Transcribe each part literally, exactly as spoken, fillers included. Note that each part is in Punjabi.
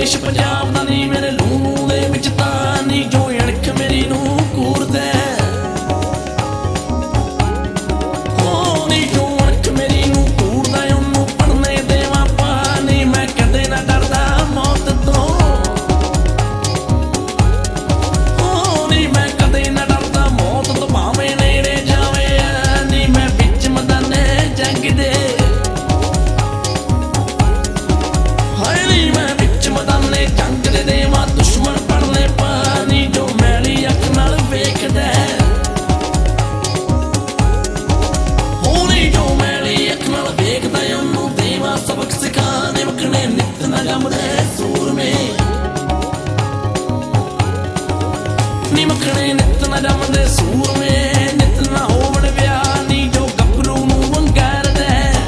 ਦੇਸ਼ ਪੰਜਾਬ ਦਾ ਨੀ ਮੇਰੇ ਲੂੰ ਲੂੰ ਦੇ ਵਿੱਚ ਤਾਂ ਨੀ ਜੋ ਅਣਖ ਮੇਰੀ ਨੂੰ ਕੂਰਦਾ ਹੋ ਨੀ ਜੋ ਅਣਖ ਮੇਰੀ ਨੂੰ ਕੂਰਦਾ ਉਹਨੂੰ ਪੜਨੇ ਦੇਵਾਂ ਪਾਣੀ ਮੈਂ ਕਦੇ ਨਾ ਡਰਦਾ ਮੌਤ ਤੋਂ ਹੋ ਨੀ ਮੈਂ ਕਦੇ ਨਾ ਡਰਦਾ ਮੌਤ ਤੋਂ ਭਾਵੇਂ ਨੇੜੇ ਜਾਵੇ ਨੀ ਮੈਂ ਵਿੱਚ ਮੈਦਾਨੇ ਜੰਗ ਦੇ ਮੈਦਾਨੇ ਜੰਗ ਦੇ ਦੇਵਾਂ ਦੁਸ਼ਮਣ ਪੜਨੇ ਪਾਣੀ ਜੋ ਮੈਲੀ ਅੱਖ ਨਾਲ ਵੇਖਦਾ ਹੋਣੀ ਜੋ ਮੈਲੀ ਅੱਖ ਨਾਲ ਵੇਖਦਾ ਉਹਨੂੰ ਦੇਵਾਂ ਸਬਕ ਸਿਖਾ ਨਿਮਕਣੇ ਨਿੱਤ ਨਾ ਜੰਮਦੇ ਸੂਰਮੇ ਨਿਮਕਣੇ ਨਿੱਤ ਨਾ ਜੰਮਦੇ ਸੂਰਮੇ ਨਿੱਤ ਨਾ ਹੋਵਣ ਵਿਆਹ ਨੀ ਜੋ ਗੱਭਰੂ ਨੂੰ ਵੰਗਾਰਦਾ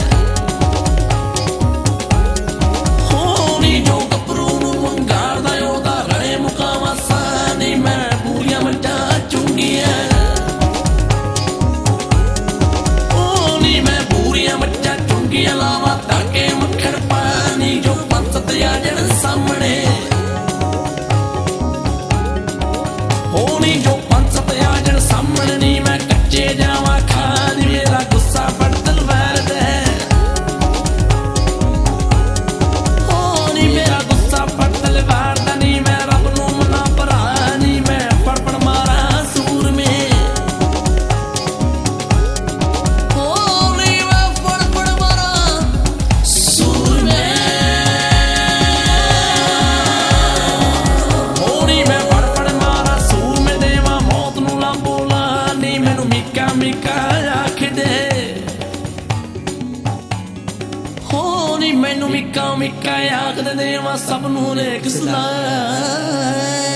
ਹੋਣੀ ਜੋ ਲਾਵਾਂ ਤਾਕੇ ਮੱਖਣ ਪਾਣੀ ਜੋ ਪੰਥ ਤੇ ਆ ਜਣ ਸਾਹਮਣੇ ਹੋਣੀ ਜੋ ਪੰਥ ਤੇ ਆ ਜਣ ਸਾਹਮਣੇ ਨੀ ਮੈਂ ਕੱਚੇ ਜਾਵਾਂ ਖਾਨ ਮੇਰਾ ਗੁੱਸਾ ਫੜ ਤਲਵਾਰ ਦਾ ਹੋਣੀ ਮੇਰਾ ਗੁੱਸਾ ਫੜ ਤਲਵਾਰ ਦਾ ਨੀ ਮੈਂ ਰੱਬ ਨੂੰ ਮਨਾ ਭਰਾ ਨੀ ਮੈਂ ਫੜ ਫੜ ਮਾਰਾਂ ਸੂਰਮੇ ਮੈਨੂੰ ਮਿੱਕਾ ਮਿੱਕਾ ਆਖਦੇ ਦੇਵਾਂ ਸਭ ਨੂੰ ਨੇਕ ਸਲਾਹ।